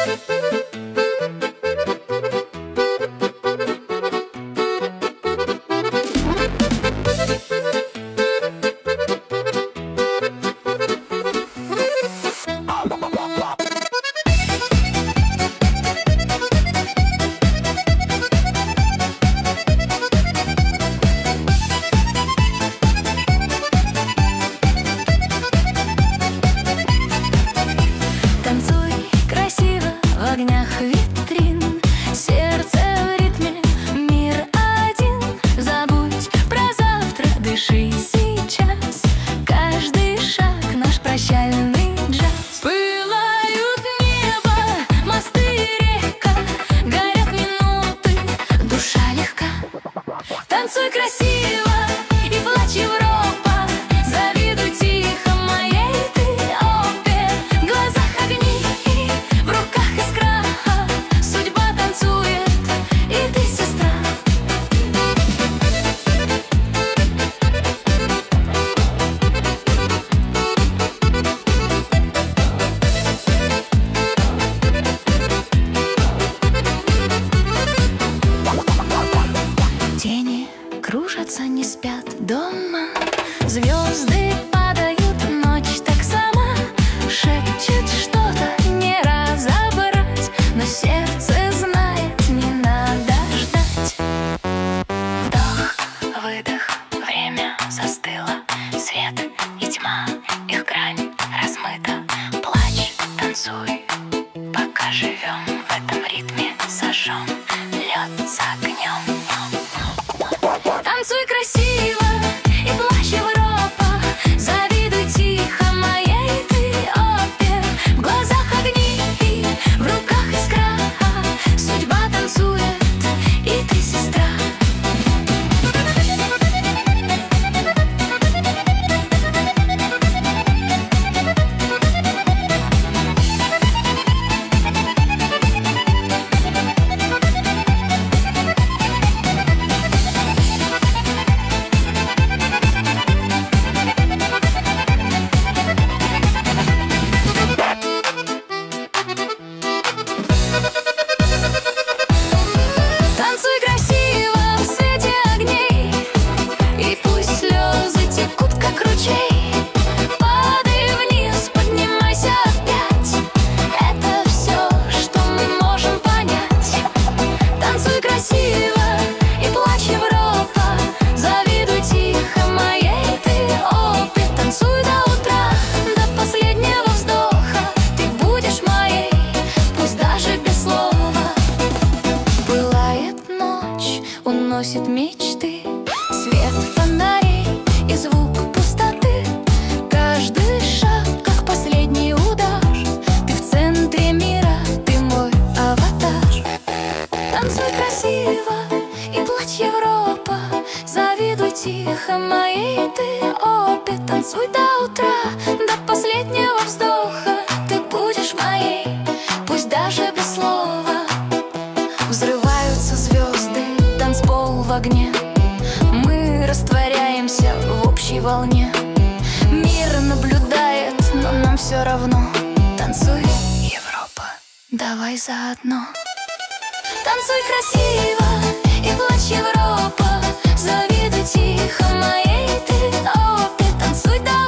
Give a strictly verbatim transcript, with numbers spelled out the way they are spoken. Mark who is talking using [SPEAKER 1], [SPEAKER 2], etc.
[SPEAKER 1] Танцуй красиво и плачь, Европа. Завидуй тихо моей ты опе. В глазах огни и в руках искра. Судьба танцует, и ты сестра. Тени кружатся, не спят дома. Звезды падают, ночь так сама. Шепчет что-то, не разобрать, но сердце знает, не надо ждать. Вдох, выдох, время застыло. Свет и тьма, их грань размыта. Плачь, танцуй, пока живем в этом ритме. Сожжем лед с огнем. Танцуй красиво и плачь, Европа. Завидуй тихо моей ты опе. В глазах огни и в руках искра. Судьба танцует, и ты сестра. Танцуй красиво в свете огней, и пусть слезы текут, как ручей. Падай вниз, поднимайся опять. Это все, что мы можем понять. Танцуй красиво и плачь, Европа. Завидуй тихо моей ты опе. Танцуй до утра, до последнего вздоха. Ты будешь моей, пусть даже без слова. Пылает ночь, уносит мечты, свет фонарей и звук пустоты. Каждый шаг, как последний удар. Ты в центре мира, ты мой аватар. Танцуй красиво и плачь, Европа. Завидуй тихо моей ты опе. Танцуй до утра, до последнего вздоха. Ты будешь моей, пусть даже без слова. Взрываются звезды, танцпол в огне. Мы растворяемся в общей волне. Мир наблюдает, но нам все равно. Танцуй, Европа, давай заодно. Танцуй красиво и плачь, Европа. Завидуй тихо моей ты опе. Танцуй до